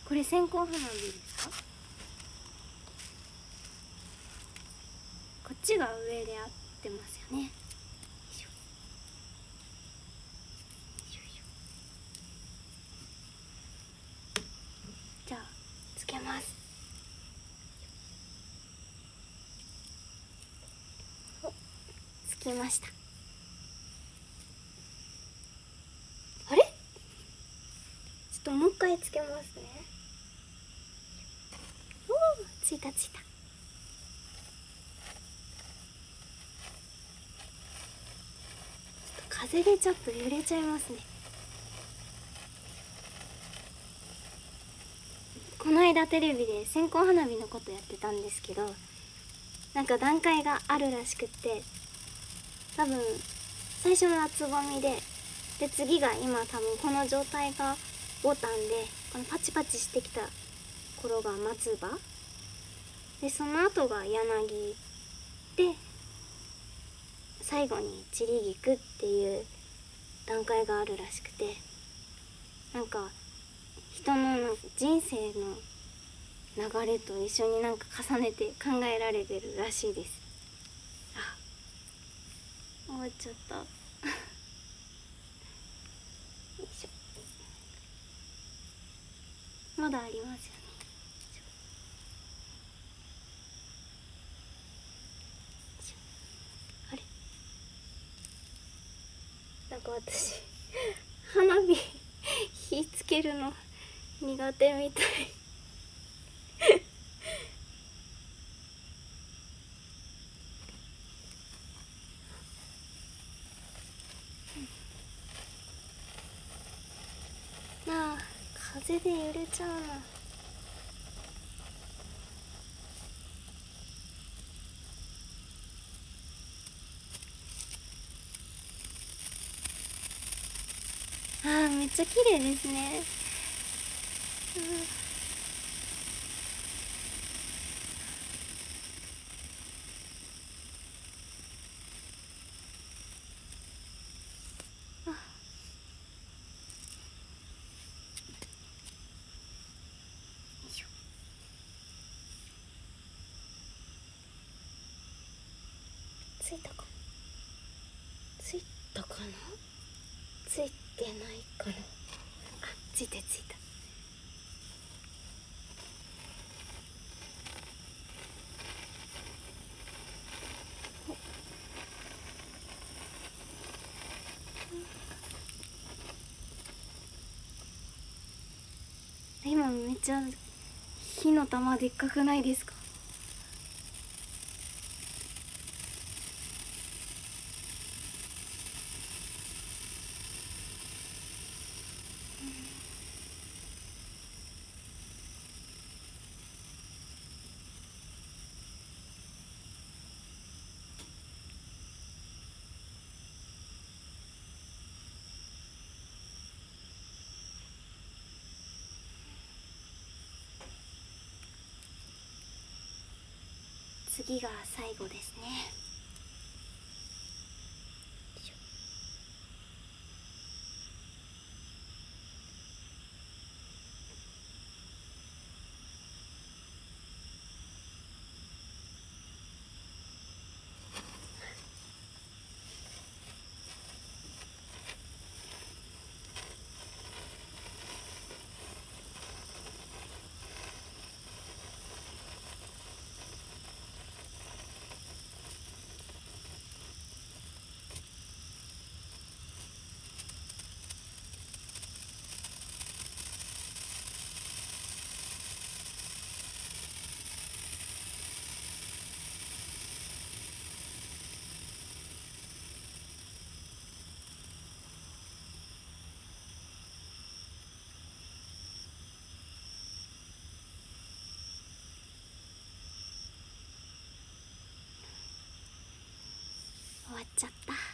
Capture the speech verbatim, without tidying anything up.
これ線香花火ですか？こっちが上で合ってますよね。じゃあつけます。お、つきました。あれ、ちょっともう一回つけますね。おお、ついたついた。風でちょっと揺れちゃいますね。この間テレビで線香花火のことやってたんですけど、なんか段階があるらしくって、多分最初のはつぼみで、で次が今多分この状態がボタンで、このパチパチしてきた頃が松葉で、その後が柳で、最後に散り菊っていう段階があるらしくて、なんか人の人生の流れと一緒になんか重ねて考えられてるらしいです。あ、終わっちゃったよいしょ。まだありますよね。あれ、なんか私花火火つけるの苦手みたいなあ、風で揺れちゃうな。あー、めっちゃ綺麗ですね。うん、あ、よいしょ。ついたかな、ついたかな、ついてないかな。あ、ついたついた。今めっちゃ火の玉でっかくないですか？次が最後ですね。終わっちゃった。